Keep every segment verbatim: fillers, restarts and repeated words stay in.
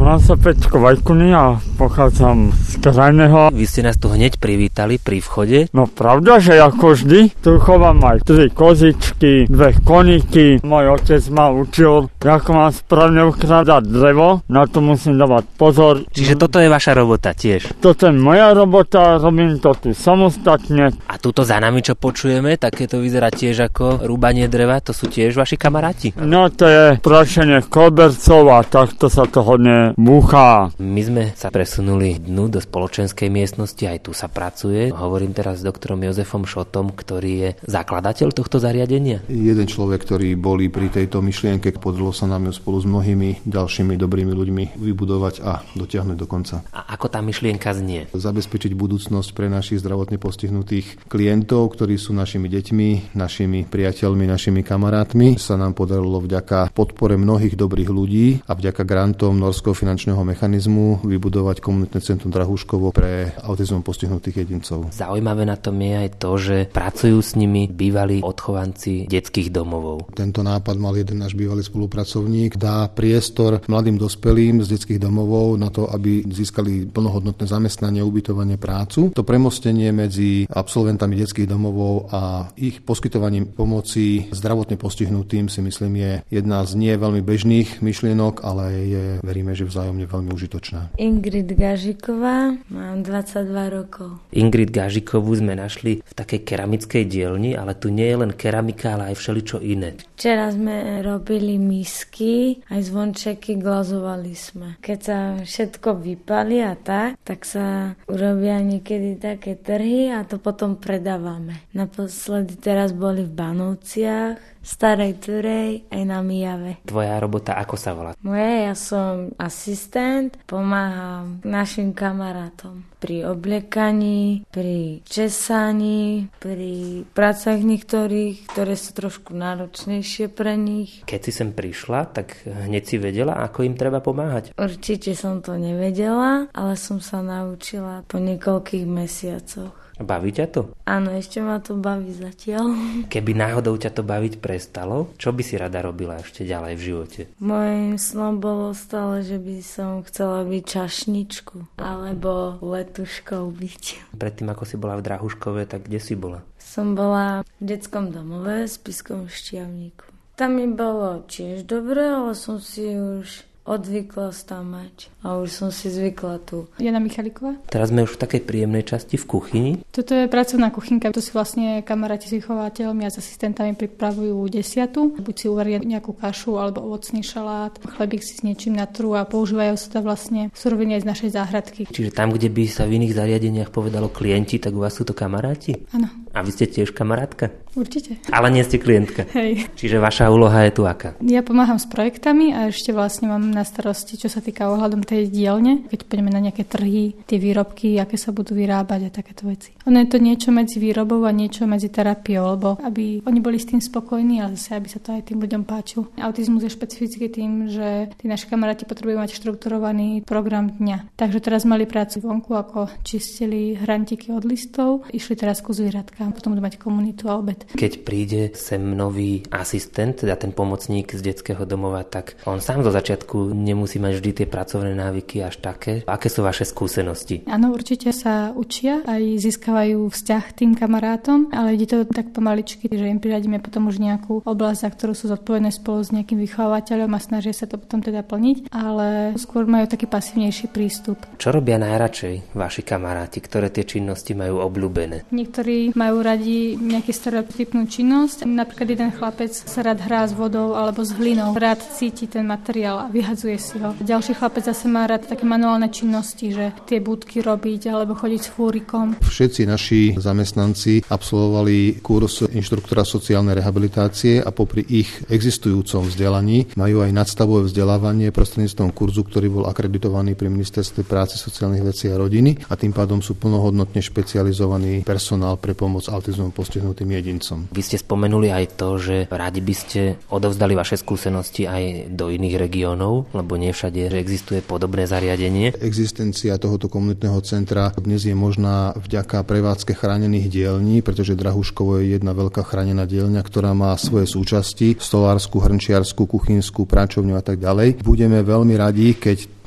Volám sa Peťko Vajkuny a pochádzam z Krajného. Vy ste nás tu hneď privítali pri vchode. No pravda, že ako vždy, tu chovám aj tri kozičky, dve koníky. Môj otec ma učil, ako mám správne ukradať drevo, na to musím dávať pozor. Čiže toto je vaša robota tiež? Toto je moja robota, robím to tu samostatne. A tuto za nami, čo počujeme, také to vyzerá tiež ako rúbanie dreva, to sú tiež vaši kamaráti? No to je prašenie kolbercov a takto sa to hodne búcha. My sme sa presunuli dnu do spoločenskej miestnosti, aj tu sa pracuje. Hovorím teraz s doktorom Jozefom Šotom, ktorý je zakladateľ tohto zariadenia. Jeden človek, ktorý boli pri tejto myšlienke, podarilo sa nám ju spolu s mnohými ďalšími dobrými ľuďmi vybudovať a dotiahnuť do konca. A ako tá myšlienka znie? Zabezpečiť budúcnosť pre našich zdravotne postihnutých klientov, ktorí sú našimi deťmi, našimi priateľmi, našimi kamarátmi. Sa nám podarilo vďaka podpore mnohých dobrých ľudí a vďaka grantom Norského finančného mechanizmu vybudovať komunitné centrum Drahúškovo pre autizmom postihnutých jedincov. Zaujímavé na tom je aj to, že pracujú s nimi bývalí odchovanci detských domovov. Tento nápad mal jeden náš bývalý spolupracovník, dá priestor mladým dospelým z detských domovov na to, aby získali plnohodnotné zamestnanie, ubytovanie, prácu. To premostenie medzi absolventami detských domovov a ich poskytovaním pomoci zdravotne postihnutým si myslím je jedna z nie veľmi bežných myšlienok, ale je, veríme, že vzájomne veľmi užitočná. Ingrid Gažiková, mám dvadsaťdva rokov. Ingrid Gažikovú sme našli v takej keramickej dielni, ale tu nie je len keramika, ale aj všeličo iné. Včera sme robili misky, aj zvončeky, glazovali sme. Keď sa všetko vypali a tak, tak sa urobia niekedy také trhy a to potom predávame. Naposledy teraz boli v Banovciach, Starej Turej aj na Mijave. Tvoja robota ako sa volá? Moje, ja som asistent, pomáham našim kamarátom pri obliekaní, pri česaní, pri pracách niektorých, ktoré sú trošku náročnejšie pre nich. Keď si sem prišla, tak hneď si vedela, ako im treba pomáhať? Určite som to nevedela, ale som sa naučila po niekoľkých mesiacoch. Baví ťa to? Áno, ešte ma to baví zatiaľ. Keby náhodou ťa to baviť prestalo, čo by si rada robila ešte ďalej v živote? Mojím snom bolo stále, že by som chcela byť čašničku alebo letuškou byť. Predtým, ako si bola v Drahúškove, tak kde si bola? Som bola v detskom domove v Spiskom Štiavniku. Tam mi bolo tiež dobre, ale som si už odvykla stamať a už som si zvykla tu. Jana Michalíková. Teraz sme už v takej príjemnej časti v kuchyni. Toto je pracovná kuchynka. To si vlastne kamaráti s vychovateľmi a s asistentami pripravujú desiatu. Buď si uvaria nejakú kašu alebo ovocný šalát, chlebík si s niečím natrú a používajú sa to vlastne suroviny aj z našej záhradky. Čiže tam, kde by sa v iných zariadeniach povedalo klienti, tak u vás sú to kamaráti? Áno. A vy ste tiež kamarátka? Určite. Ale nie ste klientka. Hej. Čiže vaša úloha je tu aká? Ja pomáham s projektami a ešte vlastne mám na starosti, čo sa týka ohľadom tej dielne, keď pôjdeme na nejaké trhy, tie výrobky, aké sa budú vyrábať a takéto veci. Ono je to niečo medzi výrobou a niečo medzi terapiou, lebo aby oni boli s tým spokojní a zase aby sa to aj tým ľuďom páčilo. Autizmus je špecifický tým, že tí naši kamaráti potrebujú mať štrukturovaný program dňa. Takže teraz mali prácu vonku, ako čistili hrantiky od listov, išli teraz ku zvieratkám, potom budú mať komunitu a obed. Keď príde sem nový asistent, teda ten pomocník z detského domova, tak on sám zo začiatku nemusí mať vždy tie pracovné návyky až také. Aké sú vaše skúsenosti? Áno, určite sa učia, aj získavajú vzťah tým kamarátom, ale ide to tak pomaličky, že im priradíme potom už nejakú oblasť, za ktorú sú zodpovedné spolu s nejakým vychovateľom a snažia sa to potom teda plniť, ale skôr majú taký pasívnejší prístup. Čo robia najradšej vaši kamaráti? Ktoré tie činnosti majú obľúbené? Niektorí majú radi nejakú stereotypnú činnosť. Napríklad jeden chlapec sa rád hrá s vodou alebo s hlinou. Rád cíti ten materiál a vyhadzuje si ho. Ďalší chlapec zase má rád také manuálne činnosti, že tie budky robiť alebo chodiť s fúrikom. Všetci naši zamestnanci absolvovali kurz inštruktora sociálnej rehabilitácie a popri ich existujúcom vzdelaní majú aj nadstavové vzdelávanie prostredníctvom kurzu, ktorý bol akreditovaný pri Ministerstve práce, sociálnych vecí a rodiny a tým pádom sú plnohodnotne špecializovaný personál pre pomoc autizmom postihnutým jedincom. Vy ste spomenuli aj to, že radi by ste odovzdali vaše skúsenosti aj do iných regiónov, lebo nie všade existuje podobné zariadenie. Existencia tohoto komunitného centra dnes je možná vďaka prevádzke chránených dielní, pretože Drahúškovo je jedna veľká chránená dielňa, ktorá má svoje súčasti, stolársku, hrnčiarsku, kuchynskú, práčovňu a tak ďalej. Budeme veľmi radi, keď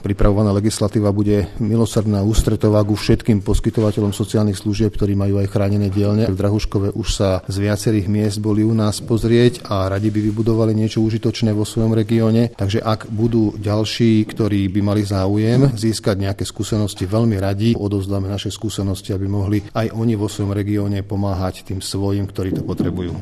pripravovaná legislatíva bude milosrdná, ústretová ku všetkým poskytovateľom sociálnych služieb, ktorí majú aj chránené dielne. V Drahuškove už sa z viacerých miest boli u nás pozrieť a radi by vybudovali niečo užitočné vo svojom regióne. Takže ak budú ďalší, ktorí by mali záujem získať nejaké skúsenosti, veľmi radi odovzdáme naše skúsenosti, aby mohli aj oni vo svojom regióne pomáhať tým svojim, ktorí to potrebujú.